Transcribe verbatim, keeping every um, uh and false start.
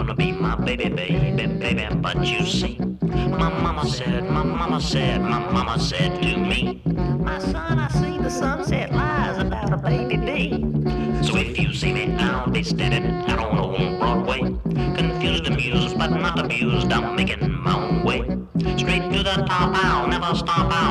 gonna be my baby, baby, baby. But you see, my mama said, my mama said, my mama said to me, my son, I see the sunset lies about a baby bee. So if you see me, I'll be standing out on old Broadway, confused, amused, but not abused. I'm making my own way, straight to the top. I'll never stop. I'll